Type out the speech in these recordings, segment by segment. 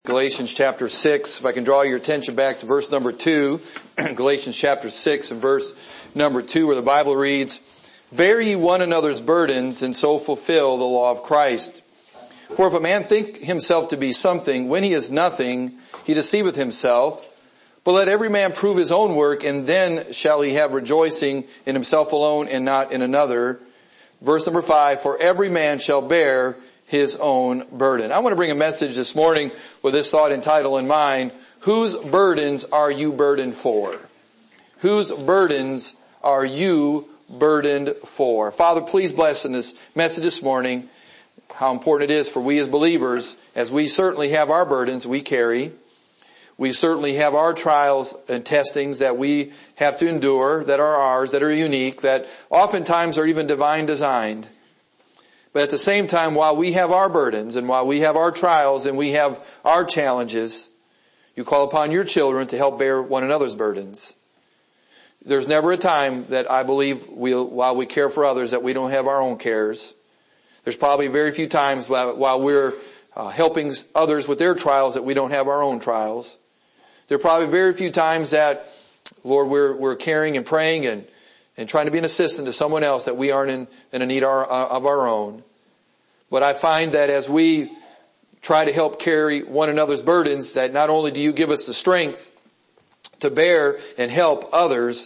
Galatians chapter 6, if I can draw your attention back to verse number 2, Galatians chapter 6 and verse number 2, where the Bible reads, "Bear ye one another's burdens, and so fulfill the law of Christ. For if a man think himself to be something, when he is nothing, he deceiveth himself. But let every man prove his own work, and then shall he have rejoicing in himself alone and not in another." Verse number 5, "For every man shall bear his own burden." I want to bring a message this morning with this thought and title in mind. Whose burdens are you burdened for? Whose burdens are you burdened for? Father, please bless in this message this morning how important it is for we as believers, as we certainly have our burdens we carry. We certainly have our trials and testings that we have to endure, that are ours, that are unique, that oftentimes are even divine designed. But at the same time, while we have our burdens and while we have our trials and we have our challenges, you call upon your children to help bear one another's burdens. There's never a time that I believe while we care for others that we don't have our own cares. There's probably very few times while we're helping others with their trials that we don't have our own trials. There are probably very few times that, Lord, we're caring and praying and trying to be an assistant to someone else that we aren't in a need of our own. But I find that as we try to help carry one another's burdens, that not only do you give us the strength to bear and help others,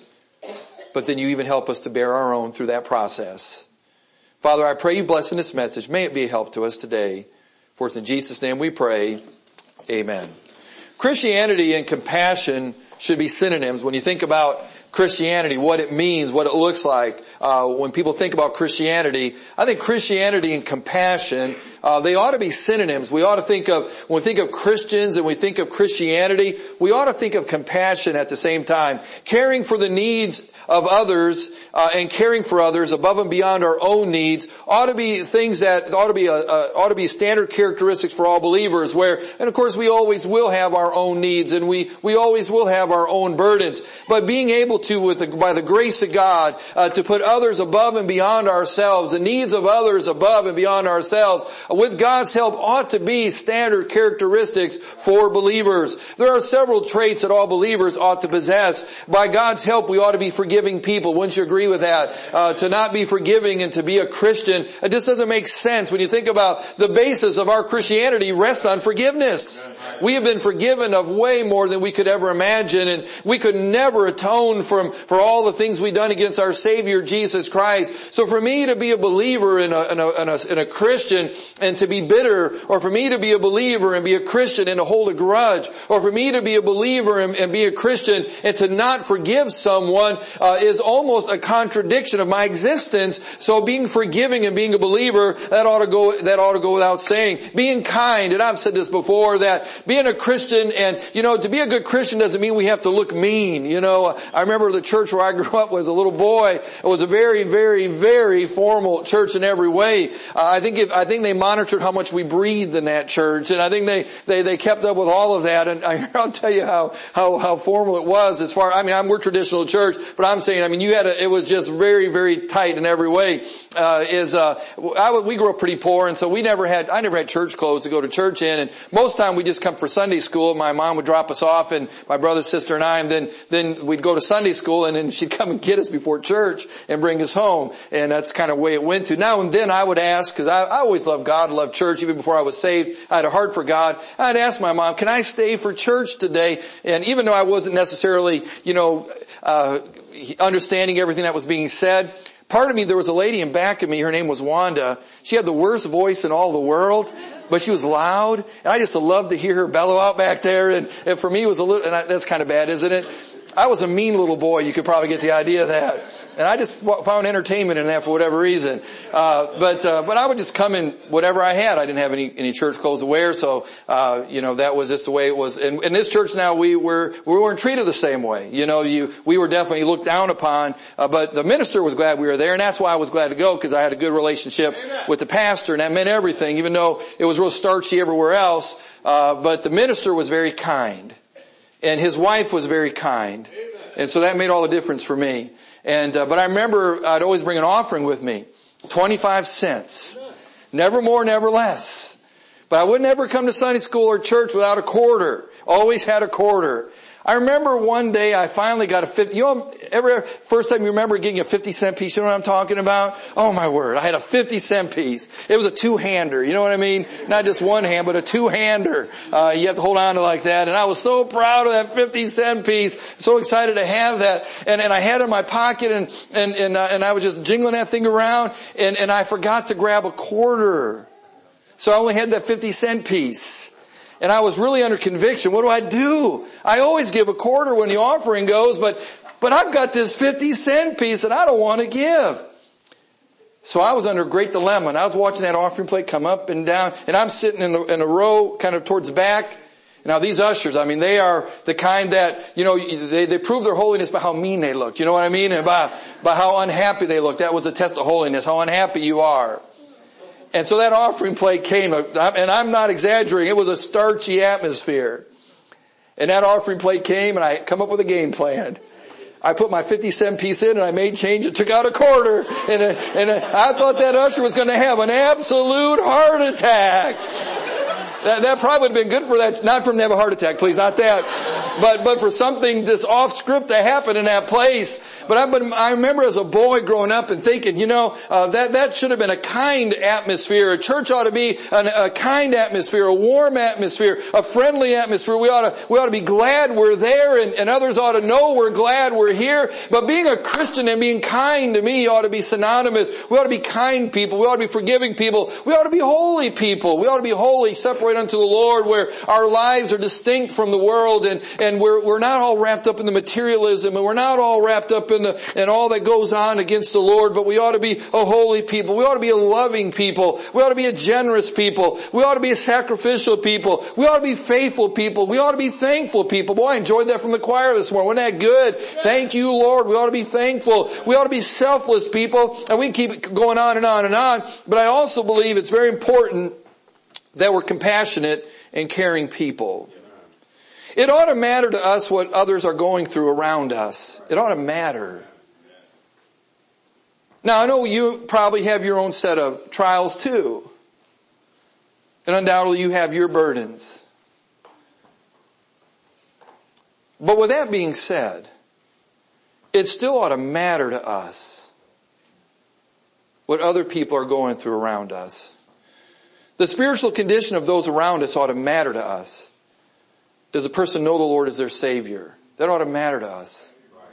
but then you even help us to bear our own through that process. Father, I pray you bless in this message. May it be a help to us today. For it's in Jesus' name we pray. Amen. Christianity and compassion should be synonyms. When you think about Christianity, what it means, what it looks like, when people think about Christianity, I think Christianity and compassion, they ought to be synonyms. We ought to think of, when we think of Christians and we think of Christianity, we ought to think of compassion at the same time. Caring for the needs of others, and caring for others above and beyond our own needs ought to be things that ought to be standard characteristics for all believers where, and of course we always will have our own needs and we always will have our own burdens. But being able to, by the grace of God, to put others above and beyond ourselves, the needs of others above and beyond ourselves, with God's help ought to be standard characteristics for believers. There are several traits that all believers ought to possess. By God's help, we ought to be forgiving people. Wouldn't you agree with that? To not be forgiving and to be a Christian, it just doesn't make sense when you think about the basis of our Christianity rests on forgiveness. We have been forgiven of way more than we could ever imagine, and we could never atone for all the things we've done against our Savior Jesus Christ. So for me to be a believer and a Christian and to be bitter, or for me to be a believer and be a Christian and to hold a grudge, or for me to be a believer and be a Christian and to not forgive someone, is almost a contradiction of my existence. So being forgiving and being a believer, that ought to go without saying. Being kind, and I've said this before, that being a Christian, and to be a good Christian doesn't mean we have to look mean. I remember the church where I grew up as a little boy. It was a very, very, very formal church in every way. I think they monitored how much we breathed in that church, and I think they kept up with all of that. And I'll tell you how formal it was. We're traditional church, but I'm saying, it was just very, very tight in every way. We grew up pretty poor, and so I never had church clothes to go to church in, and most of the time we just come for Sunday school. My mom would drop us off, and my brother, sister, and I, and then we'd go to Sunday school, and then she'd come and get us before church and bring us home. And that's kind of the way it went to. Now and then I would ask, because I always loved God, loved church, even before I was saved. I had a heart for God. I'd ask my mom, can I stay for church today? And even though I wasn't necessarily, understanding everything that was being said, part of me, there was a lady in back of me, her name was Wanda. She had the worst voice in all the world, but she was loud, and I just loved to hear her bellow out back there, and for me it was a little, and that's kind of bad, isn't it? I was a mean little boy, you could probably get the idea of that. And I just found entertainment in that for whatever reason. But I would just come in whatever I had. I didn't have any church clothes to wear, so, that was just the way it was. And in this church now, we weren't treated the same way. We were definitely looked down upon, but the minister was glad we were there, and that's why I was glad to go, because I had a good relationship with the pastor, and that meant everything, even though it was real starchy everywhere else. But the minister was very kind, and his wife was very kind. And so that made all the difference for me. But I remember I'd always bring an offering with me, 25 cents. Never more, never less. But I would never come to Sunday school or church without a quarter. Always had a quarter. I remember one day I finally got a 50, first time you remember getting a 50-cent piece, you know what I'm talking about? Oh my word, I had a 50-cent piece. It was a two-hander, you know what I mean? Not just one hand, but a two-hander. You have to hold on to like that. And I was so proud of that 50-cent piece, so excited to have that. And I had it in my pocket and I was just jingling that thing around and I forgot to grab a quarter. So I only had that 50-cent piece. And I was really under conviction. What do? I always give a quarter when the offering goes, but I've got this 50-cent piece that I don't want to give. So I was under a great dilemma, and I was watching that offering plate come up and down, and I'm sitting in a row kind of towards the back. Now these ushers, I mean, they are the kind that, they prove their holiness by how mean they look. You know what I mean? And by how unhappy they look. That was a test of holiness, how unhappy you are. And so that offering plate came, and I'm not exaggerating, it was a starchy atmosphere. And that offering plate came, and I come up with a game plan. I put my 50-cent piece in, and I made change and took out a quarter. And I thought that usher was going to have an absolute heart attack. That probably would have been good for that, not for him to have a heart attack, please, not that. But for something this off script to happen in that place. But I remember as a boy growing up and thinking, that should have been a kind atmosphere. A church ought to be a kind atmosphere, a warm atmosphere, a friendly atmosphere. We ought to be glad we're there and others ought to know we're glad we're here. But being a Christian and being kind to me ought to be synonymous. We ought to be kind people. We ought to be forgiving people. We ought to be holy people. We ought to be holy, separated unto the Lord, where our lives are distinct from the world and we're not all wrapped up in the materialism and we're not all wrapped up in all that goes on against the Lord, but we ought to be a holy people. We ought to be a loving people. We ought to be a generous people. We ought to be a sacrificial people. We ought to be faithful people. We ought to be thankful people. Boy, I enjoyed that from the choir this morning. Wasn't that good? Thank you, Lord. We ought to be thankful. We ought to be selfless people. And we can keep going on and on and on. But I also believe it's very important that we're compassionate and caring people. It ought to matter to us what others are going through around us. It ought to matter. Now, I know you probably have your own set of trials too. And undoubtedly you have your burdens. But with that being said, it still ought to matter to us what other people are going through around us. The spiritual condition of those around us ought to matter to us. Does a person know the Lord as their Savior? That ought to matter to us.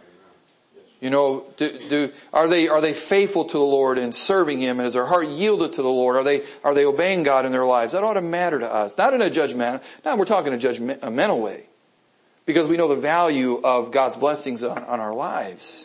Are they faithful to the Lord in serving Him? Is their heart yielded to the Lord? Are they obeying God in their lives? That ought to matter to us. Not in a judgmental, we're talking in a judgmental way. Because we know the value of God's blessings on our lives.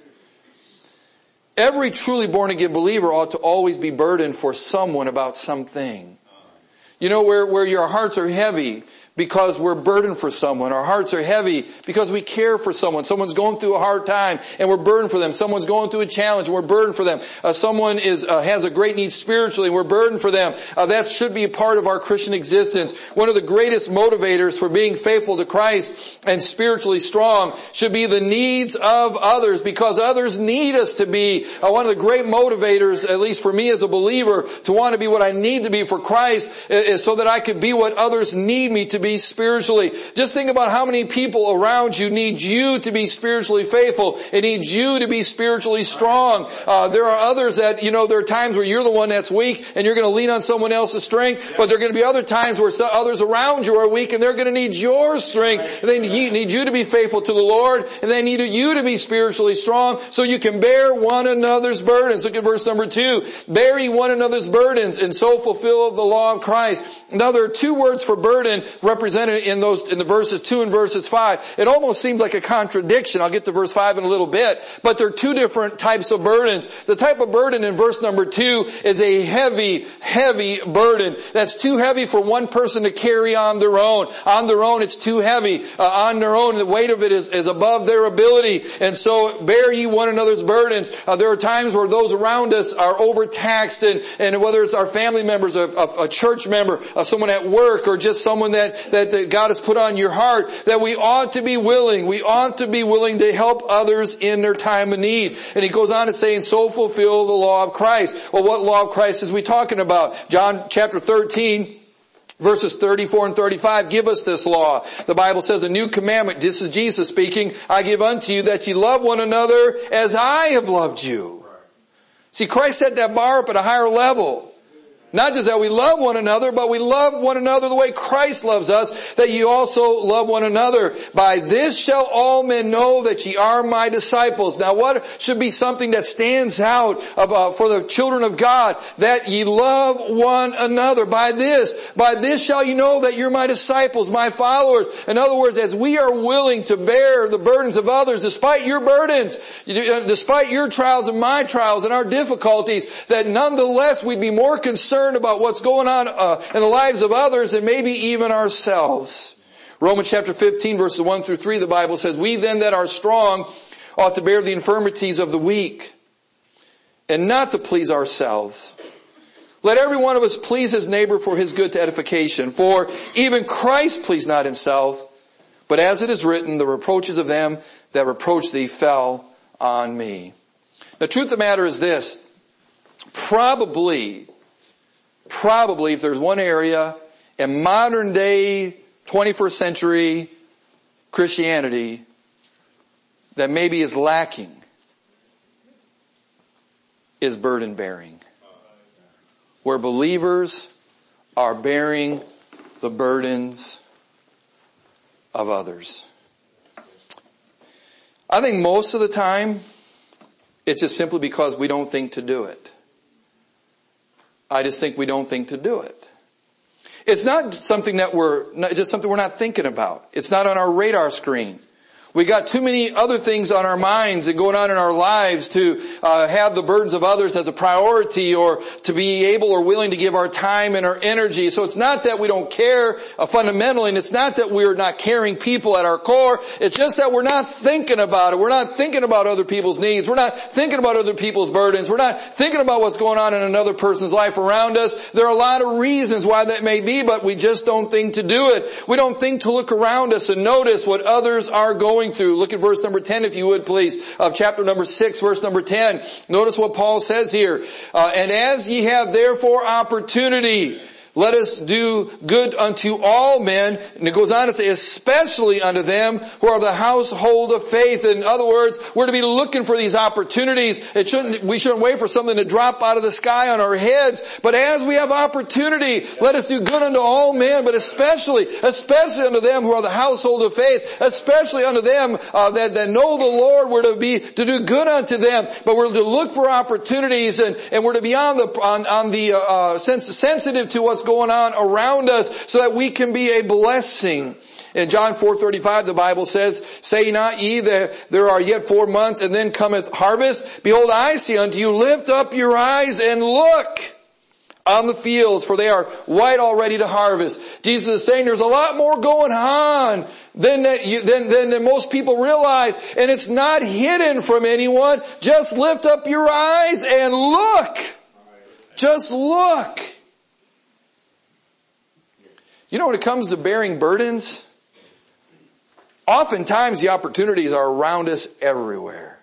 Every truly born again believer ought to always be burdened for someone about something. Where your hearts are heavy because we're burdened for someone. Our hearts are heavy because we care for someone. Someone's going through a hard time and we're burdened for them. Someone's going through a challenge and we're burdened for them. Someone has a great need spiritually and we're burdened for them. That should be a part of our Christian existence. One of the greatest motivators for being faithful to Christ and spiritually strong should be the needs of others, because others need us to be. One of the great motivators, at least for me as a believer, to want to be what I need to be for Christ is so that I could be what others need me to be spiritually. Just think about how many people around you need you to be spiritually faithful and need you to be spiritually strong. There are others that, there are times where you're the one that's weak and you're going to lean on someone else's strength, but there are going to be other times where others around you are weak and they're going to need your strength. They need you to be faithful to the Lord, and they need you to be spiritually strong so you can bear one another's burdens. Look at verse number 2. Bear ye one another's burdens and so fulfill the law of Christ. Now there are two words for burden represented in the verses 2 and verses 5. It almost seems like a contradiction. I'll get to verse 5 in a little bit. But there are two different types of burdens. The type of burden in verse number 2 is a heavy, heavy burden. That's too heavy for one person to carry on their own. On their own, it's too heavy. On their own, the weight of it is above their ability. And so bear ye one another's burdens. There are times where those around us are overtaxed, and whether it's our family members, a church member, someone at work, or just someone that God has put on your heart, that we ought to be willing to help others in their time of need. And he goes on to say, and so fulfill the law of Christ. Well, what law of Christ is we talking about? John chapter 13, Verses 34 and 35 give us this law. The Bible says, a new commandment, this is Jesus speaking, I give unto you that ye love one another as I have loved you. See, Christ set that bar up at a higher level. Not just that we love one another, but we love one another the way Christ loves us, that ye also love one another. By this shall all men know that ye are my disciples. Now what should be something that stands out for the children of God? That ye love one another. By this shall you know that you're my disciples, my followers. In other words, as we are willing to bear the burdens of others, despite your burdens, despite your trials and my trials and our difficulties, that nonetheless we'd be more concerned about what's going on in the lives of others and maybe even ourselves. Romans chapter 15 verses 1 through 3, the Bible says, we then that are strong ought to bear the infirmities of the weak and not to please ourselves. Let every one of us please his neighbor for his good to edification. For even Christ pleased not himself, but as it is written, the reproaches of them that reproach thee fell on me. The truth of the matter is this, probably if there's one area in modern day 21st century Christianity that maybe is lacking, is burden bearing. Where believers are bearing the burdens of others. I think most of the time it's just simply because we don't think to do it. I just think we don't think to do it. It's not something that we're not thinking about. It's not on our radar screen. We got too many other things on our minds and going on in our lives to have the burdens of others as a priority, or to be able or willing to give our time and our energy. So it's not that we don't care fundamentally, and it's not that we're not caring people at our core. It's just that we're not thinking about it. We're not thinking about other people's needs. We're not thinking about other people's burdens. We're not thinking about what's going on in another person's life around us. There are a lot of reasons why that may be, but we just don't think to do it. We don't think to look around us and notice what others are going through. Look at verse number 10 if you would please, of chapter number 6, verse number 10. Notice what Paul says here. And as ye have therefore opportunity, let us do good unto all men. And it goes on to say, especially unto them who are the household of faith. In other words, we're to be looking for these opportunities. We shouldn't wait for something to drop out of the sky on our heads. But as we have opportunity, let us do good unto all men, but especially unto them who are the household of faith, especially unto them that know the Lord. We're to do good unto them, but we're to look for opportunities, and we're to be sensitive to what's going on around us, so that we can be a blessing. In John 4:35, the Bible says, say not ye that there are yet 4 months, and then cometh harvest? Behold, I say unto you, lift up your eyes and look on the fields, for they are white already to harvest. Jesus is saying there's a lot more going on than most people realize, and it's not hidden from anyone. Just lift up your eyes and look. Just look. You know, when it comes to bearing burdens, oftentimes the opportunities are around us everywhere.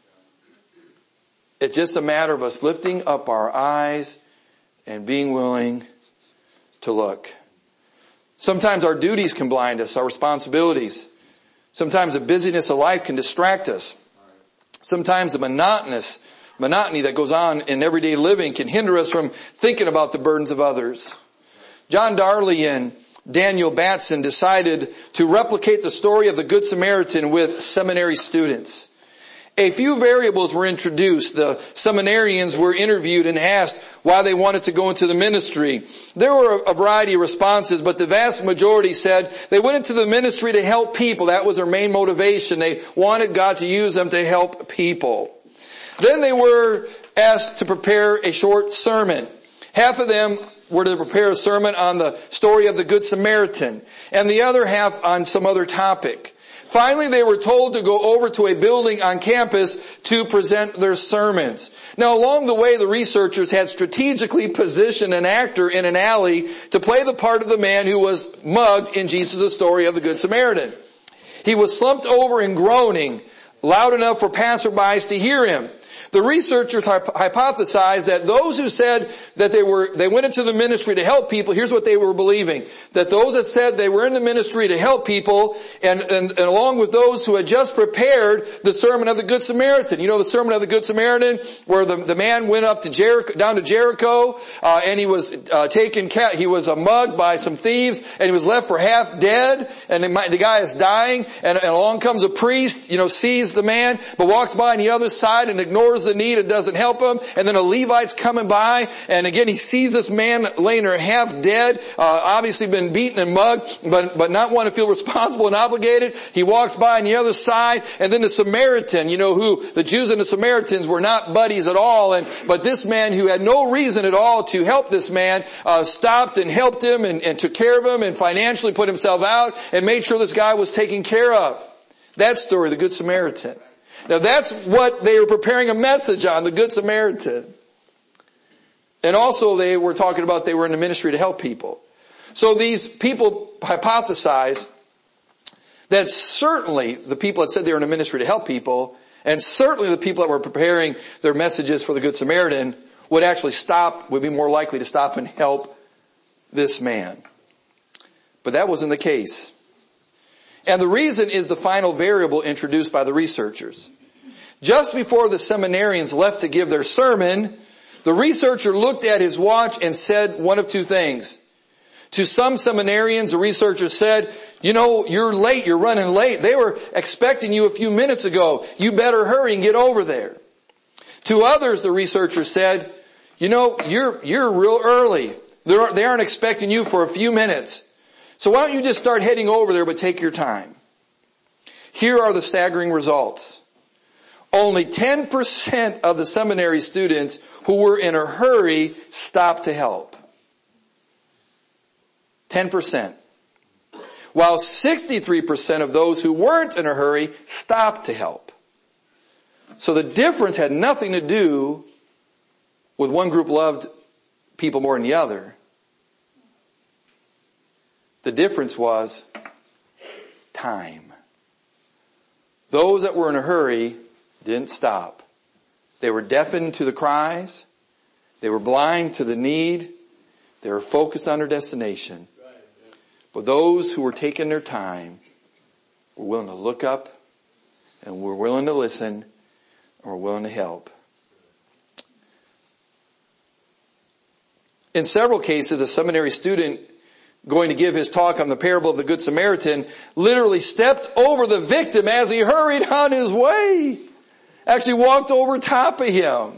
It's just a matter of us lifting up our eyes and being willing to look. Sometimes our duties can blind us, our responsibilities. Sometimes the busyness of life can distract us. Sometimes the monotony that goes on in everyday living can hinder us from thinking about the burdens of others. John Darley and Daniel Batson decided to replicate the story of the Good Samaritan with seminary students. A few variables were introduced. The seminarians were interviewed and asked why they wanted to go into the ministry. There were a variety of responses, but the vast majority said they went into the ministry to help people. That was their main motivation. They wanted God to use them to help people. Then they were asked to prepare a short sermon. Half of them were to prepare a sermon on the story of the Good Samaritan, and the other half on some other topic. Finally, they were told to go over to a building on campus to present their sermons. Now, along the way, the researchers had strategically positioned an actor in an alley to play the part of the man who was mugged in Jesus' story of the Good Samaritan. He was slumped over and groaning loud enough for passerbys to hear him. The researchers hypothesized that those who said that they went into the ministry to help people, here's what they were believing. That those that said they were in the ministry to help people, and along with those who had just prepared the sermon of the Good Samaritan. You know the sermon of the Good Samaritan, where the man went up to Jericho, down to Jericho, and he was he was mugged by some thieves, and he was left for half dead, and the guy is dying, and along comes a priest, sees the man, but walks by on the other side and ignores the need and doesn't help him. And then a Levite's coming by, and again he sees this man laying there half dead, obviously been beaten and mugged, but not want to feel responsible and obligated. He walks by on the other side, and then the Samaritan, who the Jews and the Samaritans were not buddies at all, but this man who had no reason at all to help this man, stopped and helped him and took care of him and financially put himself out and made sure this guy was taken care of. That story, the Good Samaritan. Now that's what they were preparing a message on, the Good Samaritan. And also they were talking about they were in the ministry to help people. So these people hypothesized that certainly the people that said they were in the ministry to help people, and certainly the people that were preparing their messages for the Good Samaritan would be more likely to stop and help this man. But that wasn't the case. And the reason is the final variable introduced by the researchers. Just before the seminarians left to give their sermon, the researcher looked at his watch and said one of two things. To some seminarians, the researcher said, you're late, you're running late. They were expecting you a few minutes ago. You better hurry and get over there. To others, the researcher said, you're real early. They aren't expecting you for a few minutes. So why don't you just start heading over there, but take your time. Here are the staggering results. Only 10% of the seminary students who were in a hurry stopped to help. 10%. While 63% of those who weren't in a hurry stopped to help. So the difference had nothing to do with one group loved people more than the other. The difference was time. Those that were in a hurry didn't stop. They were deafened to the cries. They were blind to the need. They were focused on their destination. But those who were taking their time were willing to look up, and were willing to listen, and were willing to help. In several cases, a seminary student going to give his talk on the parable of the Good Samaritan literally stepped over the victim as he hurried on his way. Actually walked over top of him.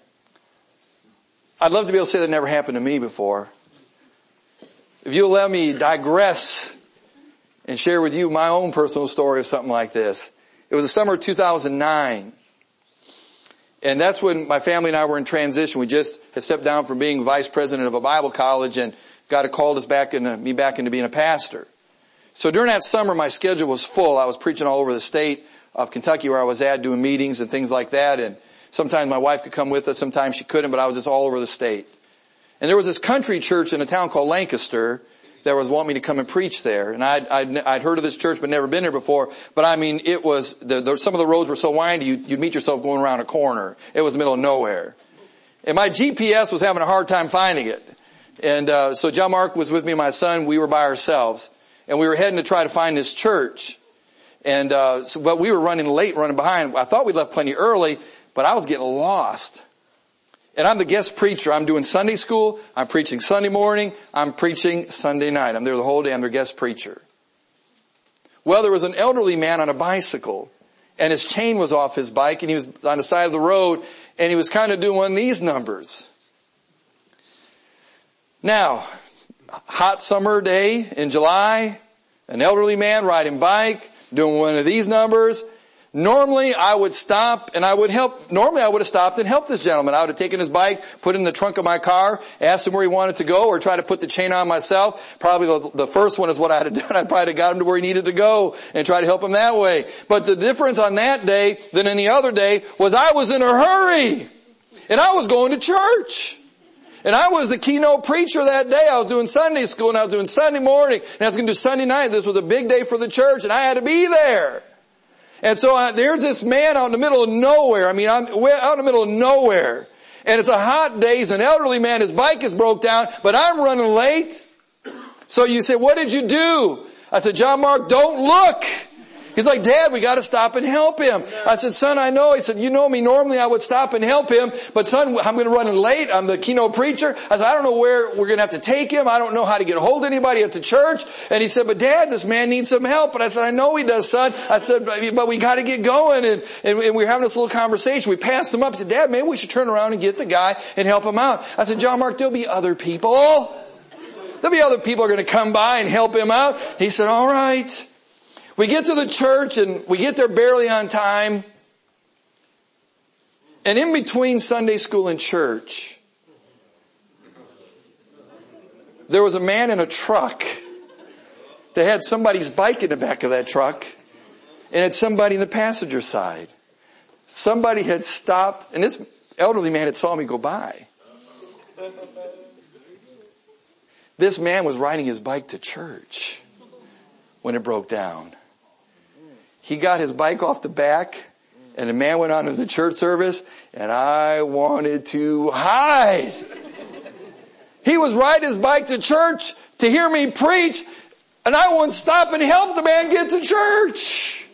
I'd love to be able to say that never happened to me before. If you'll let me digress and share with you my own personal story of something like this. It was the summer of 2009. And that's when my family and I were in transition. We just had stepped down from being vice president of a Bible college, and God had called us back into being a pastor. So during that summer, my schedule was full. I was preaching all over the state of Kentucky where I was at, doing meetings and things like that. And sometimes my wife could come with us, sometimes she couldn't, but I was just all over the state. And there was this country church in a town called Lancaster that was wanting me to come and preach there. And I'd heard of this church but never been there before. But I mean, it was, some of the roads were so windy you'd meet yourself going around a corner. It was the middle of nowhere. And my GPS was having a hard time finding it. And so John Mark was with me and my son. We were by ourselves. And we were heading to try to find this church. And but we were running late, running behind. I thought we'd left plenty early, but I was getting lost. And I'm the guest preacher. I'm doing Sunday school. I'm preaching Sunday morning. I'm preaching Sunday night. I'm there the whole day. I'm their guest preacher. Well, there was an elderly man on a bicycle, and his chain was off his bike, and he was on the side of the road, and he was kind of doing one of these numbers. Now, hot summer day in July, an elderly man riding bike, doing one of these numbers. Normally I would stop and I would help. Normally I would have stopped and helped this gentleman. I would have taken his bike, put it in the trunk of my car, asked him where he wanted to go, or try to put the chain on myself. Probably the first one is what I'd have done. I'd probably have got him to where he needed to go and try to help him that way. But the difference on that day than any other day was I was in a hurry. And I was going to church. And I was the keynote preacher that day. I was doing Sunday school and I was doing Sunday morning and I was going to do Sunday night. This was a big day for the church and I had to be there. And so there's this man out in the middle of nowhere. I mean, I'm out in the middle of nowhere. And it's a hot day. He's an elderly man. His bike is broke down, but I'm running late. So you say, what did you do? I said, John Mark, don't look. He's like, Dad, we got to stop and help him. I said, son, I know. He said, you know me. Normally I would stop and help him, but son, I'm going to run in late. I'm the keynote preacher. I said, I don't know where we're going to have to take him. I don't know how to get a hold of anybody at the church. And he said, but Dad, this man needs some help. And I said, I know he does, son. I said, but we got to get going. And we were having this little conversation. We passed him up. He said, Dad, maybe we should turn around and get the guy and help him out. I said, John Mark, there'll be other people. There'll be other people who are going to come by and help him out. He said, all right. We get to the church and we get there barely on time. And in between Sunday school and church, there was a man in a truck that had somebody's bike in the back of that truck and had somebody in the passenger side. Somebody had stopped, and this elderly man had saw me go by. This man was riding his bike to church when it broke down. He got his bike off the back, and the man went on to the church service, and I wanted to hide. He was riding his bike to church to hear me preach, and I wouldn't stop and help the man get to church.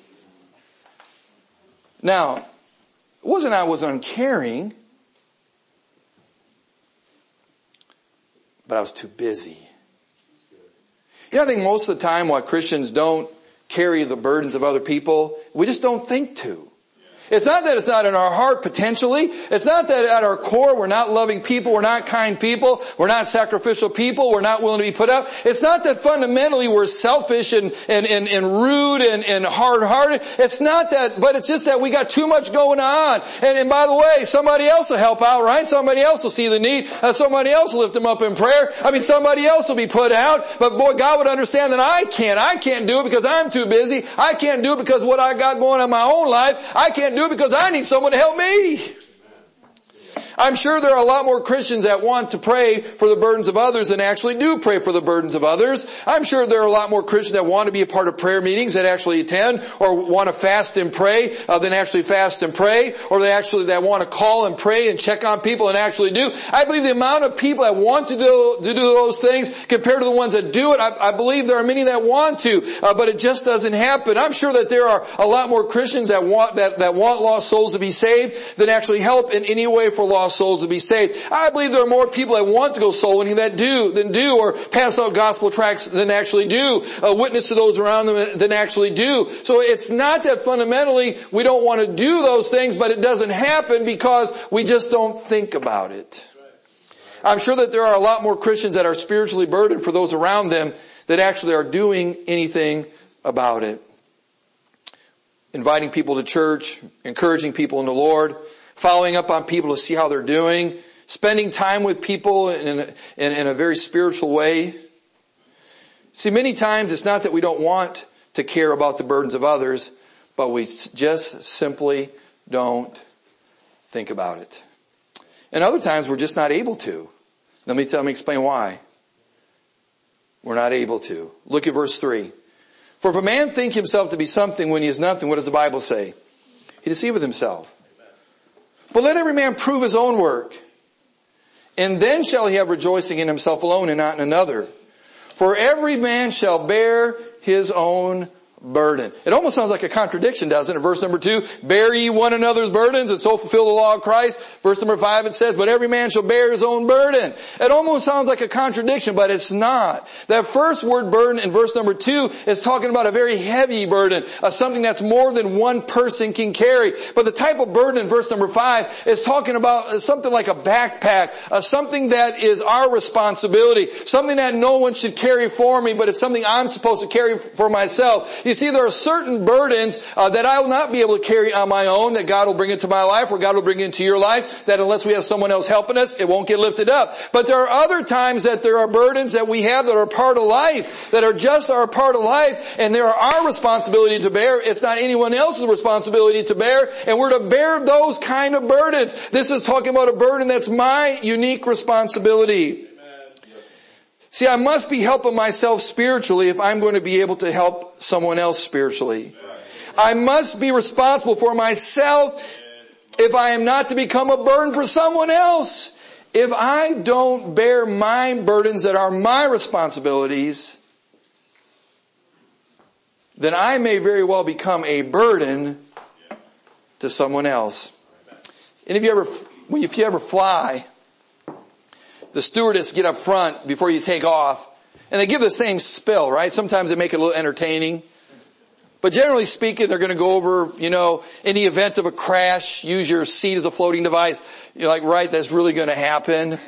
Now, it wasn't I was uncaring, but I was too busy. You know, I think most of the time why Christians don't carry the burdens of other people, we just don't think to. It's not that it's not in our heart potentially. It's not that at our core we're not loving people, we're not kind people, we're not sacrificial people, we're not willing to be put up. It's not that fundamentally we're selfish and rude and hard-hearted. It's not that, but it's just that we got too much going on. And by the way, somebody else will help out, right? Somebody else will see the need. Somebody else will lift them up in prayer. I mean, somebody else will be put out. But boy, God would understand that I can't do it because I'm too busy. I can't do it because of what I got going on in my own life. I can't do it because I need someone to help me. I'm sure there are a lot more Christians that want to pray for the burdens of others than actually do pray for the burdens of others. I'm sure there are a lot more Christians that want to be a part of prayer meetings that actually attend, or want to fast and pray than actually fast and pray, or that want to call and pray and check on people and actually do. I believe the amount of people that want to do those things compared to the ones that do it, I believe there are many that want to, but it just doesn't happen. I'm sure that there are a lot more Christians that want lost souls to be saved than actually help in any way for lost souls to be saved. I believe there are more people that want to go soul winning than do, or pass out gospel tracts than actually do, witness to those around them than actually do. So it's not that fundamentally we don't want to do those things, but it doesn't happen because we just don't think about it. I'm sure that there are a lot more Christians that are spiritually burdened for those around them that actually are doing anything about it. Inviting people to church, encouraging people in the Lord, following up on people to see how they're doing, spending time with people in a very spiritual way. See, many times it's not that we don't want to care about the burdens of others, but we just simply don't think about it. And other times we're just not able to. Let me explain why. We're not able to. Look at verse 3. For if a man think himself to be something when he is nothing, what does the Bible say? He deceiveth himself. But let every man prove his own work, and then shall he have rejoicing in himself alone and not in another. For every man shall bear his own burden. It almost sounds like a contradiction, doesn't it? Verse number 2, bear ye one another's burdens and so fulfill the law of Christ. Verse number 5, it says, but every man shall bear his own burden. It almost sounds like a contradiction, but it's not. That first word burden in verse number 2 is talking about a very heavy burden, something that's more than one person can carry. But the type of burden in verse number 5 is talking about something like a backpack, something that is our responsibility, something that no one should carry for me, but it's something I'm supposed to carry for myself. You see, there are certain burdens that I will not be able to carry on my own, that God will bring into my life, or God will bring into your life, that unless we have someone else helping us, it won't get lifted up. But there are other times that there are burdens that we have that are part of life, that are just our part of life, and they are our responsibility to bear. It's not anyone else's responsibility to bear, and we're to bear those kind of burdens. This is talking about a burden that's my unique responsibility. See, I must be helping myself spiritually if I'm going to be able to help someone else spiritually. I must be responsible for myself if I am not to become a burden for someone else. If I don't bear my burdens that are my responsibilities, then I may very well become a burden to someone else. And if you ever fly, the stewardess get up front before you take off, and they give the same spill, right? Sometimes they make it a little entertaining. But generally speaking, they're going to go over, in the event of a crash, use your seat as a floating device. You're like, right, that's really going to happen.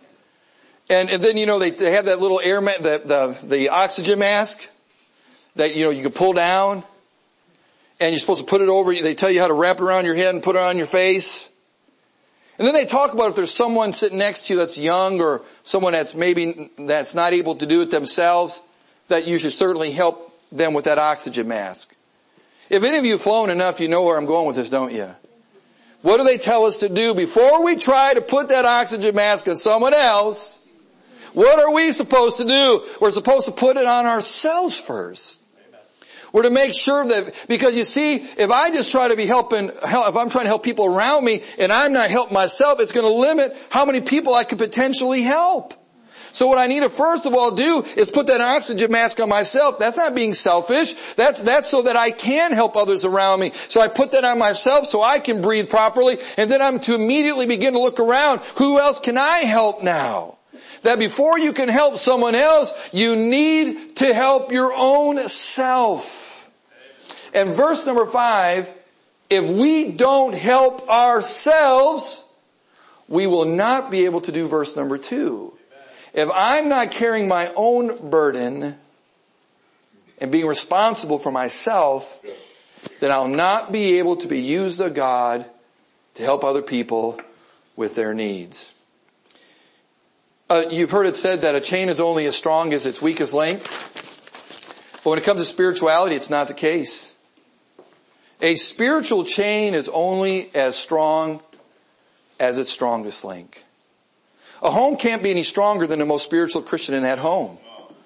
And then, they have that little air, the oxygen mask that, you can pull down. And you're supposed to put it over, they tell you how to wrap it around your head and put it on your face. And then they talk about if there's someone sitting next to you that's young or someone that's not able to do it themselves, that you should certainly help them with that oxygen mask. If any of you have flown enough, you know where I'm going with this, don't you? What do they tell us to do before we try to put that oxygen mask on someone else? What are we supposed to do? We're supposed to put it on ourselves first. We're to make sure that, because you see, if I just try to if I'm trying to help people around me and I'm not helping myself, it's going to limit how many people I could potentially help. So what I need to first of all do is put that oxygen mask on myself. That's not being selfish. That's so that I can help others around me. So I put that on myself so I can breathe properly, and then I'm to immediately begin to look around. Who else can I help now? That before you can help someone else, you need to help your own self. And verse number 5, if we don't help ourselves, we will not be able to do verse number 2. If I'm not carrying my own burden and being responsible for myself, then I'll not be able to be used of God to help other people with their needs. You've heard it said that a chain is only as strong as its weakest link. But when it comes to spirituality, it's not the case. A spiritual chain is only as strong as its strongest link. A home can't be any stronger than the most spiritual Christian in that home.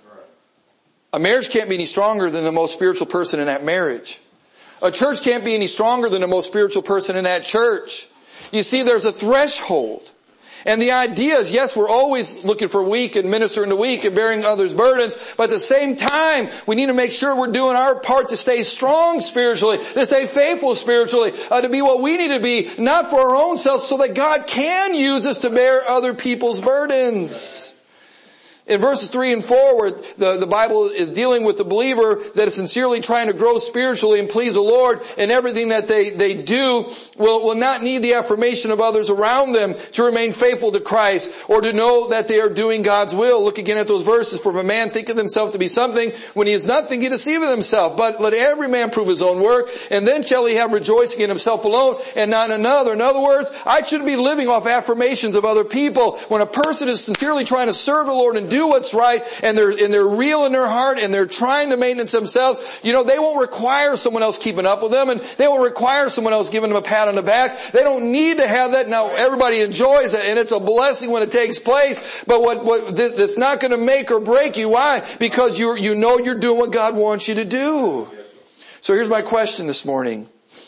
A marriage can't be any stronger than the most spiritual person in that marriage. A church can't be any stronger than the most spiritual person in that church. You see, there's a threshold. And the idea is, yes, we're always looking for weak and ministering to weak and bearing others' burdens, but at the same time, we need to make sure we're doing our part to stay strong spiritually, to stay faithful spiritually, to be what we need to be, not for our own selves, so that God can use us to bear other people's burdens. In verses 3 and 4, where the Bible is dealing with the believer that is sincerely trying to grow spiritually and please the Lord, and everything that they do will not need the affirmation of others around them to remain faithful to Christ or to know that they are doing God's will. Look again at those verses. For if a man thinketh himself to be something, when he is nothing, he deceiveth himself. But let every man prove his own work, and then shall he have rejoicing in himself alone and not in another. In other words, I shouldn't be living off affirmations of other people. When a person is sincerely trying to serve the Lord and do what's right, and they're real in their heart, and they're trying to maintenance themselves, they won't require someone else keeping up with them, and they won't require someone else giving them a pat on the back. They don't need to have that. Now, everybody enjoys it, and it's a blessing when it takes place, but that's not going to make or break you. Why? Because you're doing what God wants you to do. So here's my question this morning.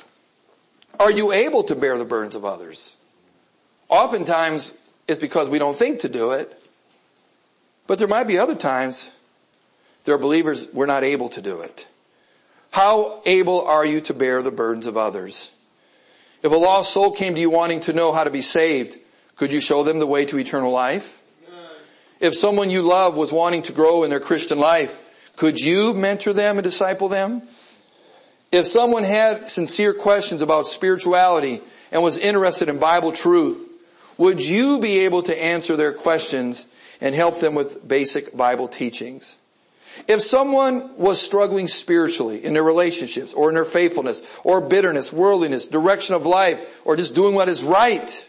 Are you able to bear the burdens of others? Oftentimes, it's because we don't think to do it. But there might be other times there are believers we're not able to do it. How able are you to bear the burdens of others? If a lost soul came to you wanting to know how to be saved, could you show them the way to eternal life? If someone you love was wanting to grow in their Christian life, could you mentor them and disciple them? If someone had sincere questions about spirituality and was interested in Bible truth, would you be able to answer their questions and help them with basic Bible teachings? If someone was struggling spiritually in their relationships or in their faithfulness or bitterness, worldliness, direction of life, or just doing what is right,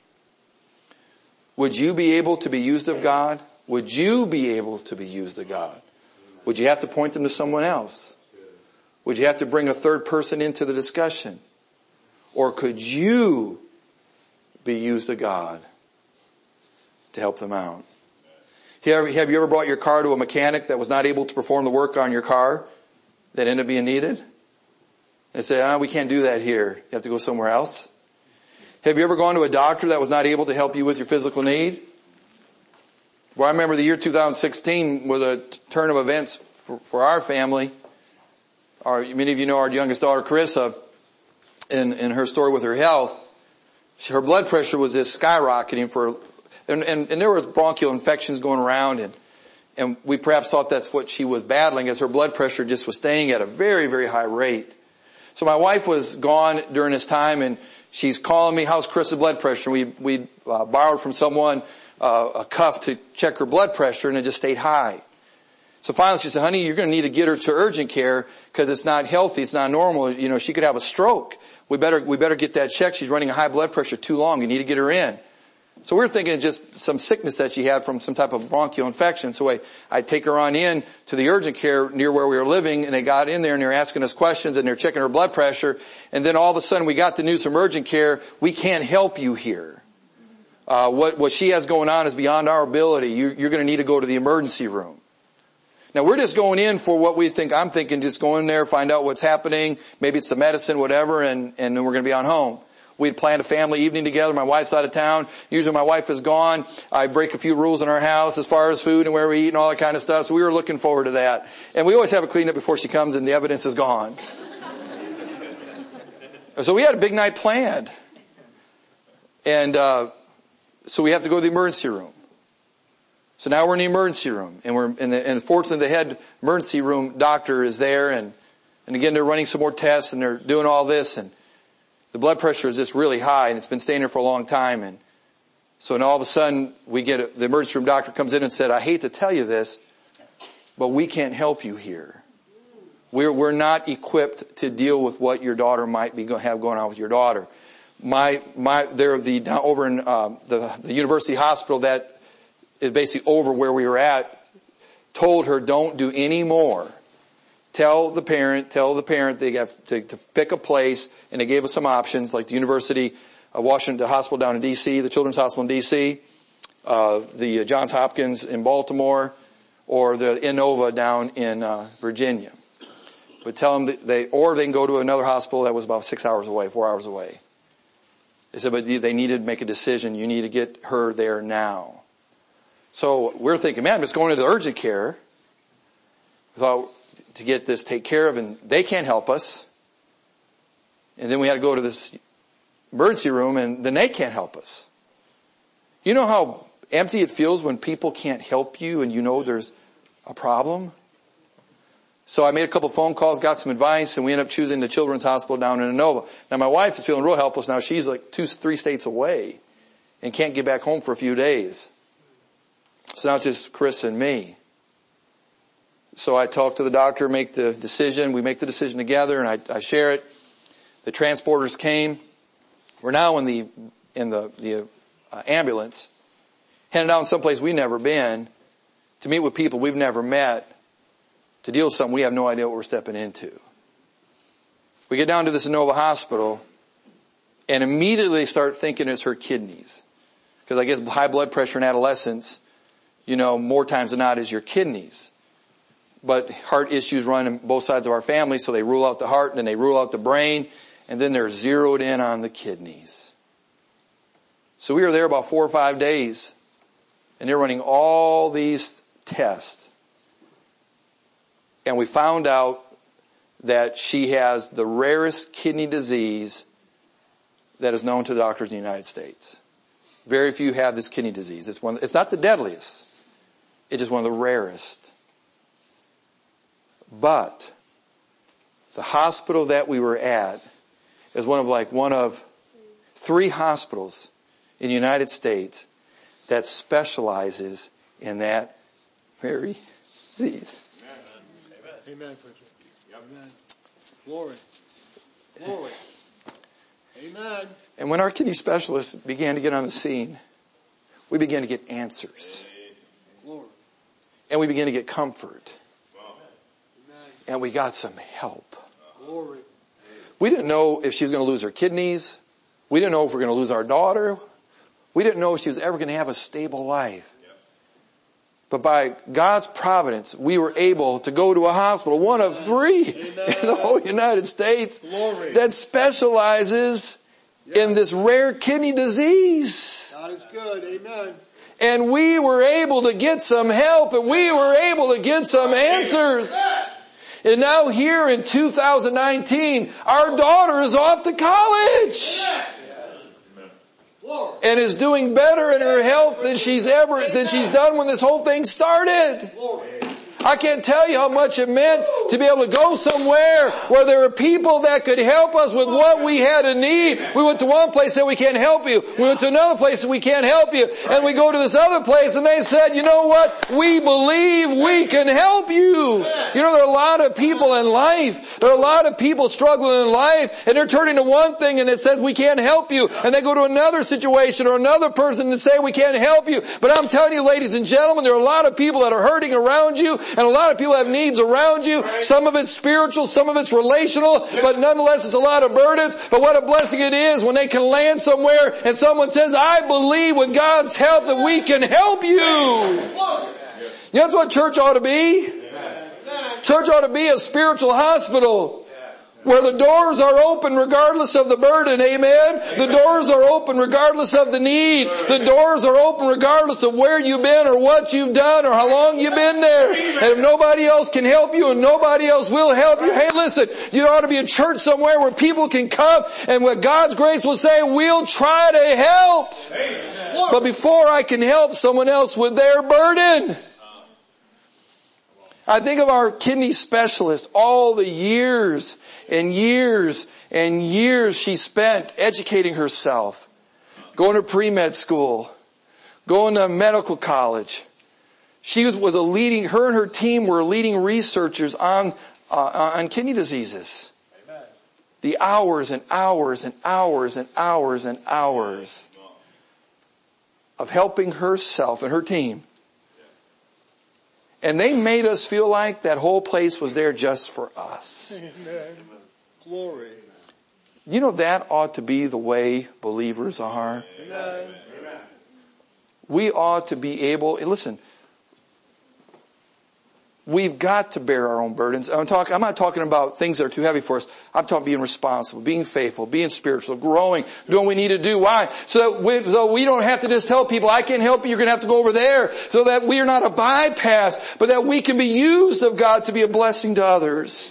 would you be able to be used of God? Would you be able to be used of God? Would you have to point them to someone else? Would you have to bring a third person into the discussion? Or could you be used of God to help them out? Have you ever brought your car to a mechanic that was not able to perform the work on your car that ended up being needed? They say, we can't do that here. You have to go somewhere else. Have you ever gone to a doctor that was not able to help you with your physical need? Well, I remember the year 2016 was a turn of events for our family. Many of you know our youngest daughter, Carissa, in her story with her health. Her blood pressure was just skyrocketing and there was bronchial infections going around, and we perhaps thought that's what she was battling, as her blood pressure just was staying at a very, very high rate. So my wife was gone during this time, and she's calling me, how's Chris's blood pressure? We borrowed from someone a cuff to check her blood pressure, and it just stayed high. So finally she said, honey, you're going to need to get her to urgent care because it's not healthy. It's not normal. You know, she could have a stroke. We better get that checked. She's running a high blood pressure too long. You need to get her in. So we were thinking just some sickness that she had from some type of bronchial infection. So I take her on in to the urgent care near where we were living, and they got in there and they're asking us questions and they're checking her blood pressure. And then all of a sudden we got the news from urgent care, we can't help you here. What she has going on is beyond our ability. You're going to need to go to the emergency room. Now we're just going in for what we think. I'm thinking just go in there, find out what's happening. Maybe it's the medicine, whatever, and then we're going to be on home. We'd planned a family evening together. My wife's out of town. Usually my wife is gone. I break a few rules in our house as far as food and where we eat and all that kind of stuff. So we were looking forward to that. And we always have a cleanup before she comes and the evidence is gone. So we had a big night planned. And so we have to go to the emergency room. So now we're in the emergency room, and fortunately the head emergency room doctor is there, and again they're running some more tests and they're doing all this, and the blood pressure is just really high, and it's been staying there for a long time. And so all of a sudden the emergency room doctor comes in and said, I hate to tell you this, but we can't help you here. We're not equipped to deal with what your daughter might have going on with your daughter. Over in the university hospital that is basically over where we were at, told her, don't do any more. Tell the parent they have to pick a place, and they gave us some options, like the University of Washington, the hospital down in D.C., the Children's Hospital in D.C., the Johns Hopkins in Baltimore, or the Inova down in Virginia. But tell them they can go to another hospital that was about 4 hours away. They said, but they needed to make a decision. You need to get her there now. So we're thinking, man, I'm just going to the urgent care. We thought to get this taken care of, and they can't help us. And then we had to go to this emergency room, and then they can't help us. You know how empty it feels when people can't help you and you know there's a problem? So I made a couple phone calls, got some advice, and we ended up choosing the Children's Hospital down in Inova. Now my wife is feeling real helpless now. She's like 2-3 states away and can't get back home for a few days. So now it's just Chris and me. So I talk to the doctor, make the decision. We make the decision together, and I share it. The transporters came. We're now in the ambulance, headed out someplace we've never been, to meet with people we've never met, to deal with something we have no idea what we're stepping into. We get down to this Inova hospital, and immediately start thinking it's her kidneys. Because I guess high blood pressure in adolescence, more times than not is your kidneys. But heart issues run in both sides of our family, so they rule out the heart, and then they rule out the brain, and then they're zeroed in on the kidneys. So we were there about 4 or 5 days, and they're running all these tests. And we found out that she has the rarest kidney disease that is known to doctors in the United States. Very few have this kidney disease. It's not the deadliest. It's just one of the rarest. But the hospital that we were at is one of 3 hospitals in the United States that specializes in that very disease. Amen, preacher. Amen. Glory. Glory. Amen. And when our kidney specialists began to get on the scene, we began to get answers. Glory. And we began to get comfort. Amen. And we got some help. Glory. We didn't know if she was going to lose her kidneys. We didn't know if we were going to lose our daughter. We didn't know if she was ever going to have a stable life. But by God's providence, we were able to go to a hospital, one of 3 in the whole United States, that specializes in this rare kidney disease. God is good. Amen. And we were able to get some help, and we were able to get some answers. And now here in 2019, our daughter is off to college. And is doing better in her health than she's done when this whole thing started. I can't tell you how much it meant to be able to go somewhere where there were people that could help us with what we had in need. We went to one place and said, we can't help you. We went to another place and we can't help you. And we go to this other place and they said, you know what? We believe we can help you. You know, there are a lot of people in life. There are a lot of people struggling in life and they're turning to one thing and it says we can't help you. And they go to another situation or another person and say we can't help you. But I'm telling you, ladies and gentlemen, there are a lot of people that are hurting around you. And a lot of people have needs around you. Some of it's spiritual, some of it's relational, but nonetheless it's a lot of burdens. But what a blessing it is when they can land somewhere and someone says, I believe with God's help that we can help you. That's what church ought to be. Church ought to be a spiritual hospital where the doors are open regardless of the burden. Amen. The doors are open regardless of the need. The doors are open regardless of where you've been or what you've done or how long you've been there. And if nobody else can help you and nobody else will help you, hey, listen, you ought to be a church somewhere where people can come and with God's grace will say, we'll try to help. But before I can help someone else with their burden, I think of our kidney specialist, all the years and years and years she spent educating herself, going to pre-med school, going to medical college. She was her and her team were leading researchers on kidney diseases. Amen. The hours and hours and hours and hours and hours of helping herself and her team. And they made us feel like that whole place was there just for us. Amen. Glory. You know, that ought to be the way believers are. Amen. We ought to be able, listen, we've got to bear our own burdens. I'm not talking about things that are too heavy for us. I'm talking being responsible, being faithful, being spiritual, growing, doing what we need to do. Why? So we don't have to just tell people, I can't help you, you're going to have to go over there. So that we are not a bypass, but that we can be used of God to be a blessing to others.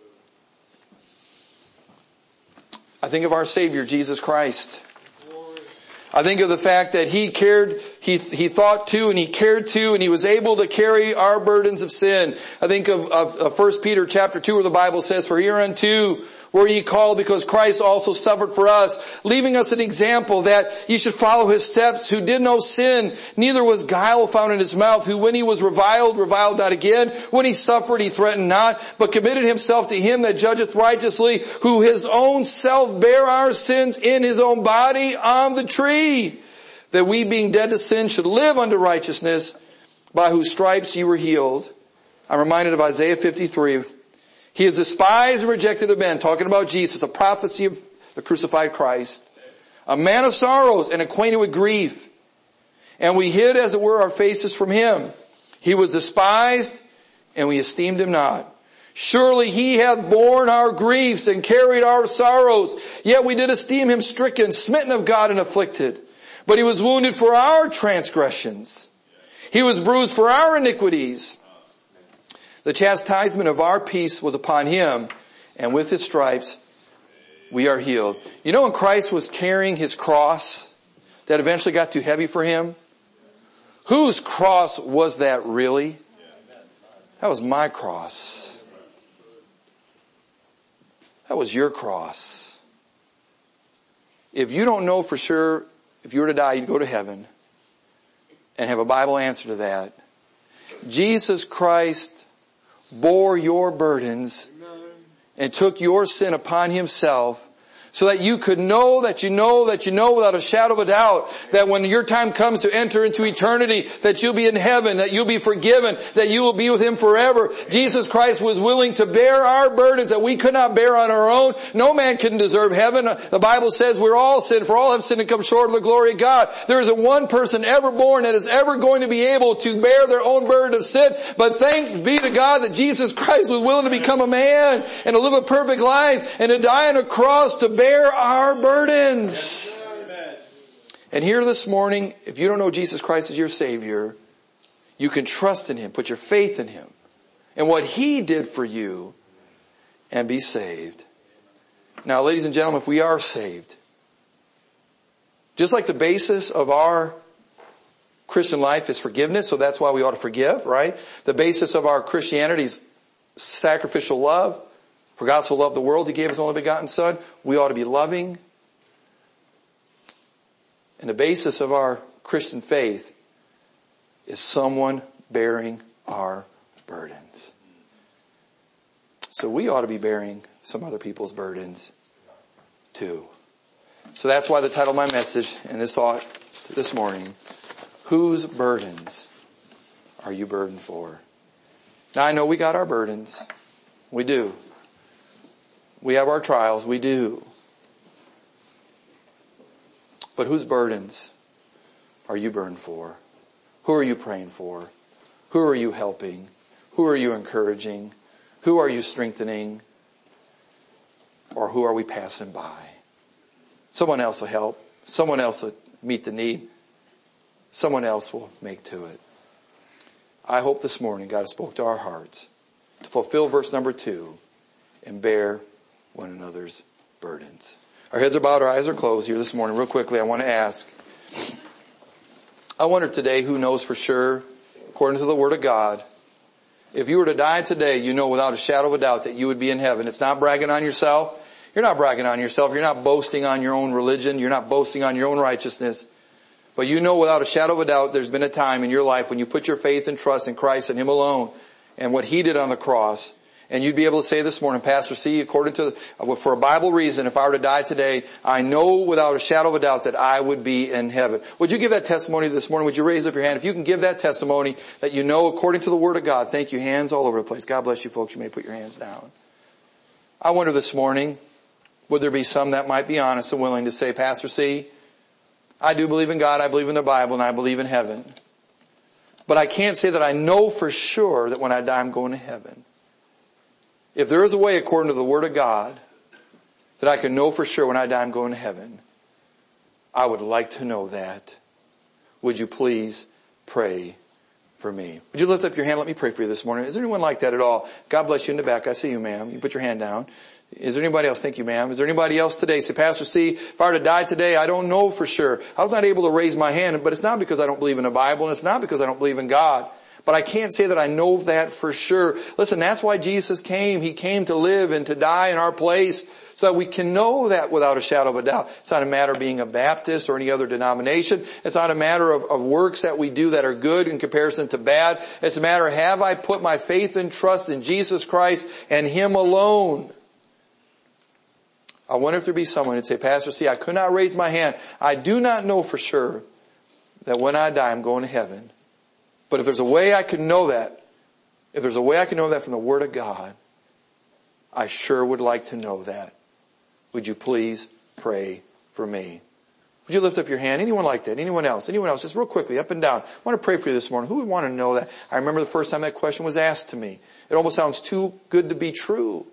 I think of our Savior, Jesus Christ. I think of the fact that He cared, He thought to and He cared to and He was able to carry our burdens of sin. I think of 1 Peter chapter 2 where the Bible says, for hereunto were ye called because Christ also suffered for us, leaving us an example that ye should follow His steps, who did no sin, neither was guile found in His mouth, who when He was reviled not again, when He suffered He threatened not, but committed Himself to Him that judgeth righteously, who His own self bare our sins in His own body on the tree, that we being dead to sin should live unto righteousness, by whose stripes ye were healed. I'm reminded of Isaiah 53. He is despised and rejected of men, talking about Jesus, a prophecy of the crucified Christ. A man of sorrows and acquainted with grief. And we hid, as it were, our faces from Him. He was despised, and we esteemed Him not. Surely He hath borne our griefs and carried our sorrows. Yet we did esteem Him stricken, smitten of God, and afflicted. But He was wounded for our transgressions. He was bruised for our iniquities. The chastisement of our peace was upon Him, and with His stripes we are healed. You know when Christ was carrying His cross that eventually got too heavy for Him? Whose cross was that really? That was my cross. That was your cross. If you don't know for sure, if you were to die, you'd go to heaven and have a Bible answer to that. Jesus Christ bore your burdens and took your sin upon Himself So that you could know that you know that you know without a shadow of a doubt that when your time comes to enter into eternity, that you'll be in heaven, that you'll be forgiven, that you will be with Him forever. Jesus Christ was willing to bear our burdens that we could not bear on our own. No man can deserve heaven. The Bible says we're all sinned, for all have sinned and come short of the glory of God. There isn't one person ever born that is ever going to be able to bear their own burden of sin. But thanks be to God that Jesus Christ was willing to become a man and to live a perfect life and to die on a cross to bear our burdens. Amen. And here this morning, if you don't know Jesus Christ as your Savior, you can trust in Him, put your faith in Him and what He did for you and be saved. Now, ladies and gentlemen, if we are saved, just like the basis of our Christian life is forgiveness, so that's why we ought to forgive, right? The basis of our Christianity is sacrificial love. For God so loved the world, He gave His only begotten Son. We ought to be loving. And the basis of our Christian faith is someone bearing our burdens. So we ought to be bearing some other people's burdens too. So that's why the title of my message and this thought this morning, whose burdens are you burdened for? Now I know we got our burdens. We do. We have our trials. We do. But whose burdens are you burdened for? Who are you praying for? Who are you helping? Who are you encouraging? Who are you strengthening? Or who are we passing by? Someone else will help. Someone else will meet the need. Someone else will make to it. I hope this morning God has spoke to our hearts to fulfill verse number 2 and bear one another's burdens. Our heads are bowed, our eyes are closed here this morning. Real quickly, I want to ask, I wonder today who knows for sure, according to the Word of God, if you were to die today, you know without a shadow of a doubt that you would be in heaven. It's not bragging on yourself. You're not bragging on yourself. You're not boasting on your own religion. You're not boasting on your own righteousness. But you know without a shadow of a doubt there's been a time in your life when you put your faith and trust in Christ and Him alone and what He did on the cross. And you'd be able to say this morning, Pastor C, according to, for a Bible reason, if I were to die today, I know without a shadow of a doubt that I would be in heaven. Would you give that testimony this morning? Would you raise up your hand? If you can give that testimony that you know according to the Word of God. Thank you. Hands all over the place. God bless you folks. You may put your hands down. I wonder this morning, would there be some that might be honest and willing to say, Pastor C, I do believe in God, I believe in the Bible, and I believe in heaven. But I can't say that I know for sure that when I die I'm going to heaven. If there is a way according to the Word of God that I can know for sure when I die I'm going to heaven, I would like to know that. Would you please pray for me? Would you lift up your hand? Let me pray for you this morning. Is there anyone like that at all? God bless you in the back. I see you, ma'am. You put your hand down. Is there anybody else? Thank you, ma'am. Is there anybody else today? Say, Pastor C, if I were to die today, I don't know for sure. I was not able to raise my hand, but it's not because I don't believe in the Bible, and it's not because I don't believe in God. But I can't say that I know that for sure. Listen, that's why Jesus came. He came to live and to die in our place so that we can know that without a shadow of a doubt. It's not a matter of being a Baptist or any other denomination. It's not a matter of works that we do that are good in comparison to bad. It's a matter of, have I put my faith and trust in Jesus Christ and Him alone? I wonder if there'd be someone who'd say, Pastor C, I could not raise my hand. I do not know for sure that when I die I'm going to heaven. But if there's a way I can know that, if there's a way I can know that from the Word of God, I sure would like to know that. Would you please pray for me? Would you lift up your hand? Anyone like that? Anyone else? Anyone else? Just real quickly, up and down. I want to pray for you this morning. Who would want to know that? I remember the first time that question was asked to me. It almost sounds too good to be true.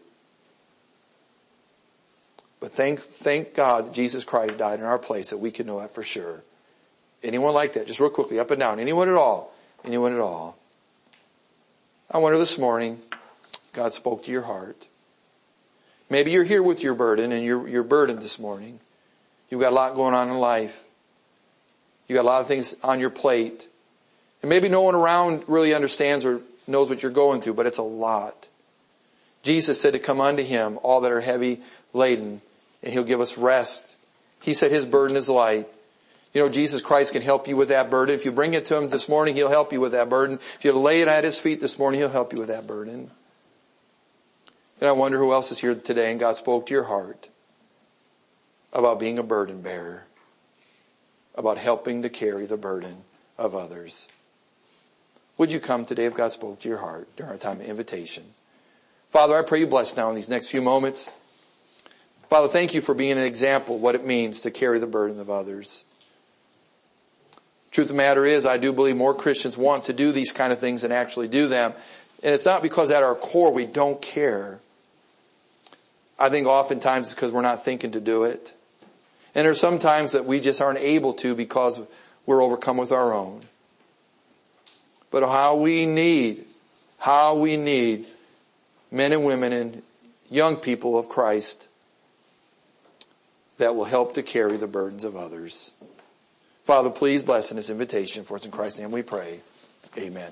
But thank God that Jesus Christ died in our place that we can know that for sure. Anyone like that? Just real quickly, up and down. Anyone at all? Anyone at all? I wonder this morning, God spoke to your heart. Maybe you're here with your burden and you're burdened this morning. You've got a lot going on in life. You've got a lot of things on your plate. And maybe no one around really understands or knows what you're going through, but it's a lot. Jesus said to come unto Him, all that are heavy laden, and He'll give us rest. He said His burden is light. You know, Jesus Christ can help you with that burden. If you bring it to Him this morning, He'll help you with that burden. If you lay it at His feet this morning, He'll help you with that burden. And I wonder who else is here today and God spoke to your heart. about being a burden bearer, about helping to carry the burden of others. Would you come today if God spoke to your heart during our time of invitation? Father, I pray you bless now in these next few moments. Father, thank you for being an example of what it means to carry the burden of others. Truth of the matter is, I do believe more Christians want to do these kind of things than actually do them. And it's not because at our core we don't care. I think oftentimes it's because we're not thinking to do it. And there's some times that we just aren't able to because we're overcome with our own. But how we need men and women and young people of Christ that will help to carry the burdens of others. Father, please bless in this invitation. For it's in Christ's name we pray. Amen.